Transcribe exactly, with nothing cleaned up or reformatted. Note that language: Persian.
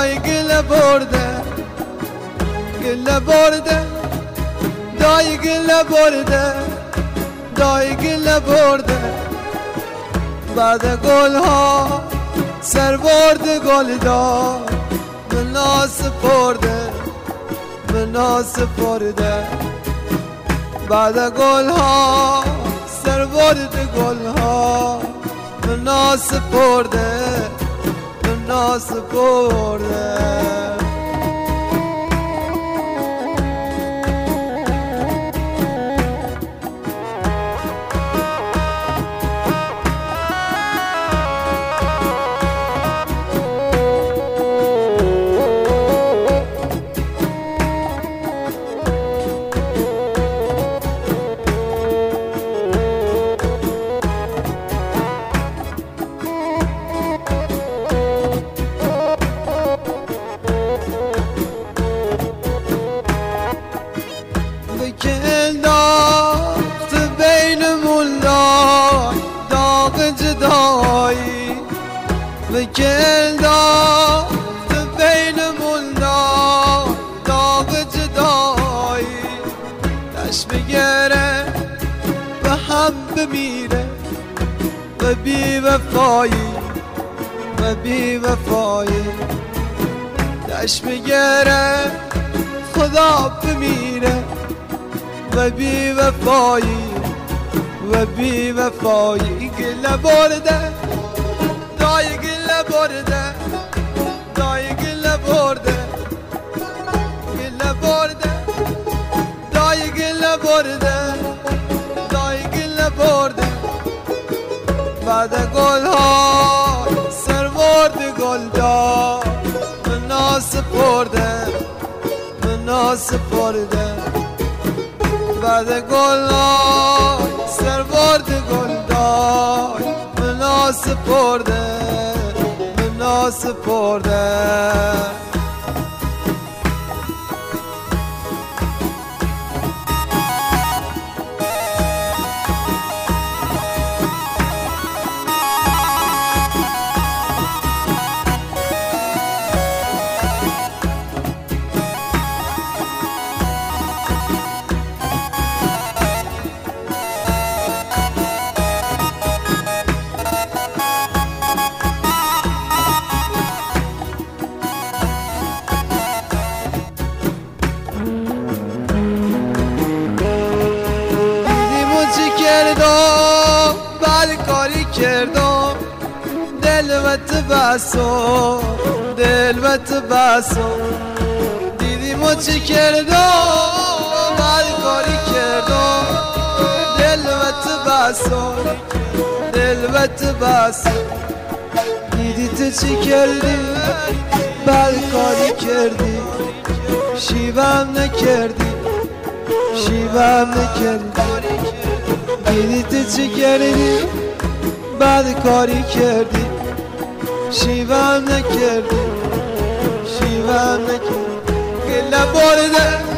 دای گله برده گله برده دای گله برده دای گله برده بعد گل ها سر برد گل داد به ناس پرده به ناس پرده بعد گل ها سر برد گل ها به ناس پرده به ناس پرده انداخت بینمون دای داغ جدایی بکه انداخت بینمون دای داغ جدایی دشت بگره و هم بمیره و بی وفایی و بی وفایی دشت بگره خدا بمیره و بی وفایی و بی وفایی گله برده دای گله برده دای گله برده گله برده دای گله برده دای گله برده بعد گل ها سر برد گل داد به ناس پرده به ناس پرده بعد گل های سر برد گل دای به ناس پرده به ناس پرده کردم بعد کاری کردم دلوت بسو دلوت بسو دیدیم و چی کردم بعد کاری کردم دلوت بسو دلوت بسو دیدی تو چی کردی بعد کاری کردی شیوام نکردی شیوام نکردی دیدی تو چی کردی بعد کاری کردی شیوام نکردی شیوام نکردی گله برده